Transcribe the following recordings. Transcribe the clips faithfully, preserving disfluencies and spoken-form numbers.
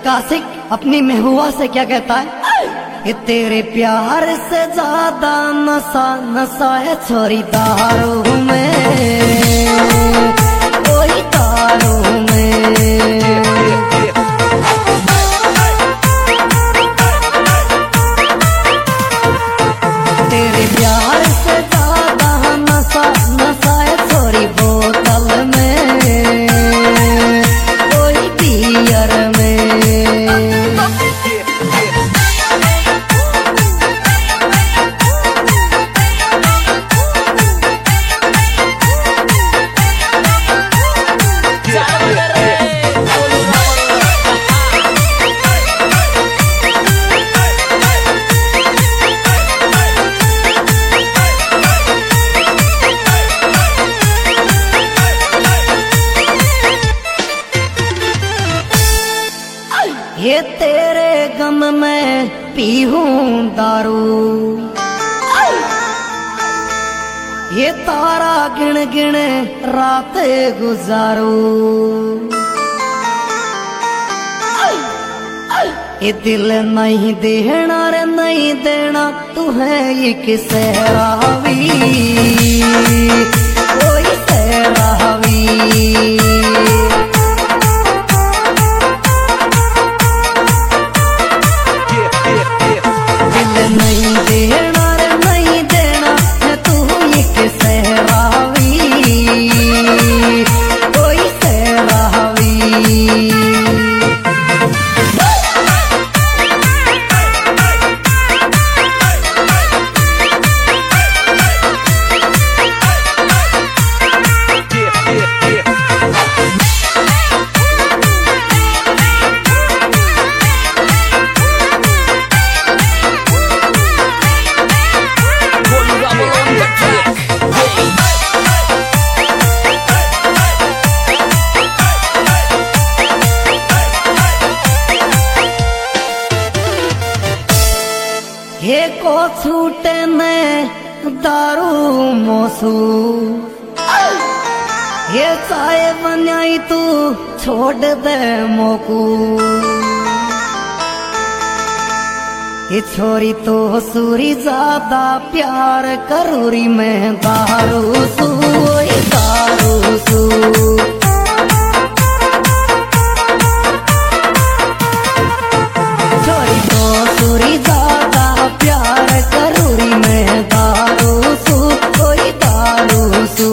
एक आशिक अपनी महबूबा से क्या कहता है, ये तेरे प्यार से ज्यादा नशा नशा है छोरी दारू में, कोई दारू में। तेरे प्यार से ज्यादा नशा नशा है छोरी बोतल में, कोई बियर में। ये तेरे गम में पीहूं दारू, ये तारा गिन गिन रात गुजारू, ये दिल नहीं देना रे नहीं देना तू है एक सहरावी, कोई सहरावी। नहीं देना रे नहीं देना है तू एक सहरावी, कोई सहरावी। हे को छूटे ने दारू मोसू, ये चाय बनाई तू छोड़ दे मोकू, ये छोरी तो सूरी ज्यादा प्यार करूरी मैं दारू सू, दारू सू। छोरी तो सूरी ज्यादा प्यार करूरी मैं दारू सू, कोई दारू सू।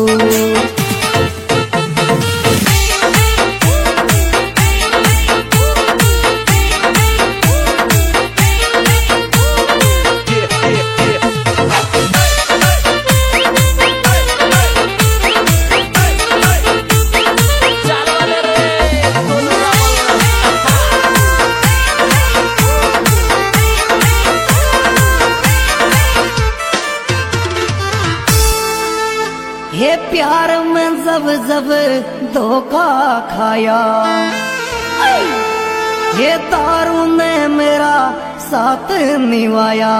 ये प्यार में जब जब धोखा खाया, ये दारू ने मेरा साथ निभाया,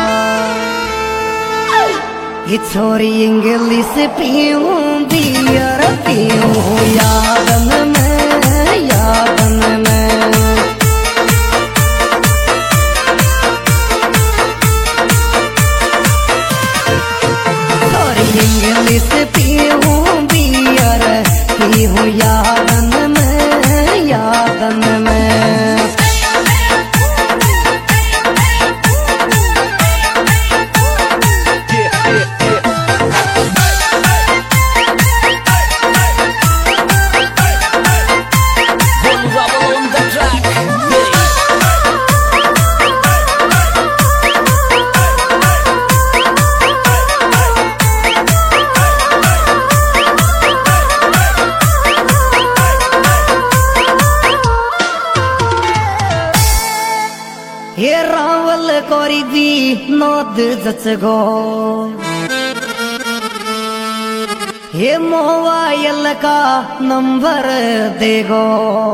ये छोरी इंग्लिश पीऊं बियर पीऊं यादन में, यादन में। इंग्लिश पीहूं बियर पीहूं यादन में, यादन में। ये रावल कोरी दी नोद जचगो, ये मोबाइल का नंबर देगो,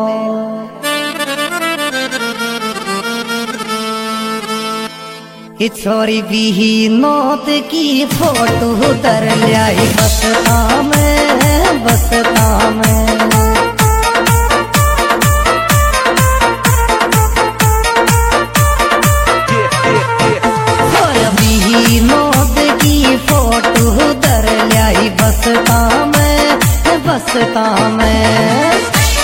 ये छोरी भी नोत की फोटो उतर लाई बसता में, बसता में। रास्ता में।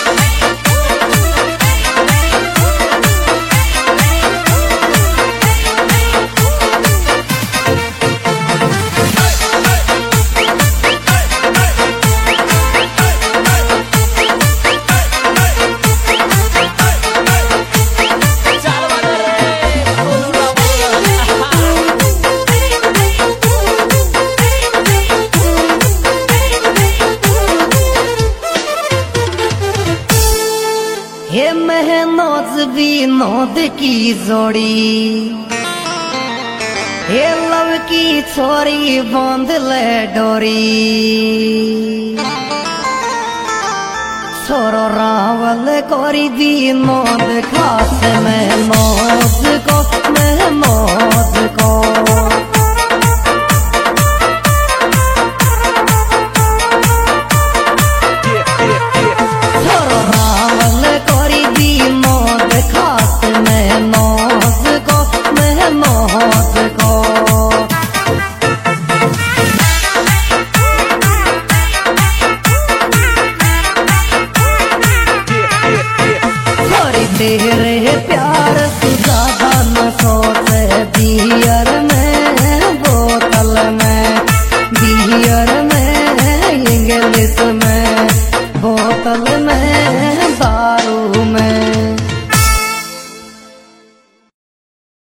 हे महनोज विनोद की जोड़ी, हे लव की छोरी बांध ले डोरी। छोरो रावल कोरी विनोद खास महनोज को, महनोज को।